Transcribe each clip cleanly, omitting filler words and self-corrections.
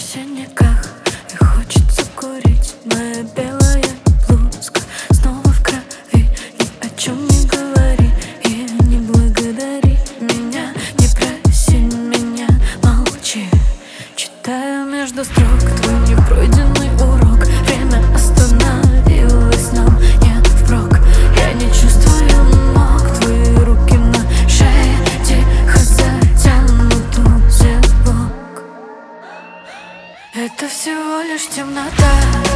синяках и хочется курить. Моя белая блузка снова в крови. Ни о чем не говори и не благодари меня. Не проси меня, молчи. Читаю между строк твой непройденный урок. Время остановилось, нам не впрок. Я не чувствую ног, твои руки на шее тихо затянут узелок. Это всего лишь темнота.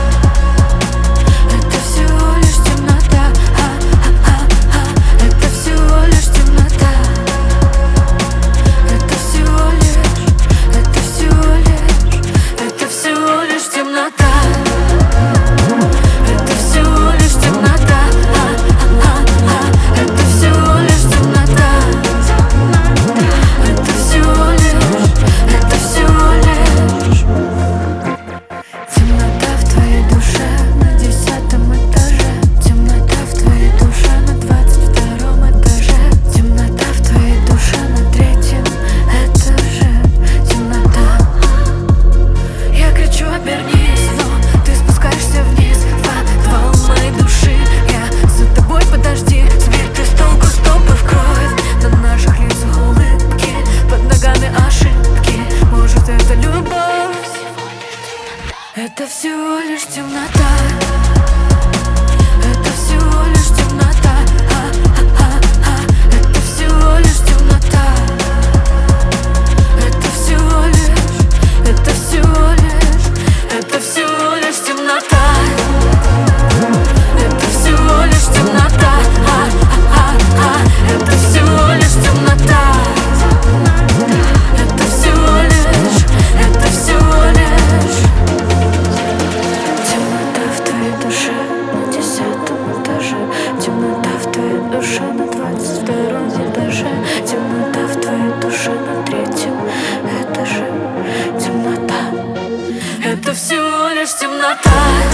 Это всего лишь темнота. Это всего лишь темнота. Это всего лишь, это всего лишь, это всего лишь темнота. Это всего лишь темнота. Это всего лишь темнота. Это всего лишь, это всего лишь темнота в твоей душе на 10-м этаже. Темнота в твоей душе на 22-м этаже. Темнота в твоей душе на 3-м этаже. Темнота. Я кричу: обернись, но ты спускаешься вниз в подвал моей души. Я за тобой, подожди. Сбитый с толку стопы в кровь. На наших лицах улыбки, под ногами ошибки. Может, это любовь? Это всего лишь темнота. Это всего лишь темнота. Это всего лишь темнота. Это всего лишь, это всего лишь, это всего лишь темнота. Это всего лишь темнота. Это всего лишь темнота. Это всего лишь, это всего лишь темнота в твоей душе на 10-м этаже. Темнота в твоей душе на 22-м этаже. Темнота в твоей душе на 3-м этаже. Темнота. Это всего лишь темнота.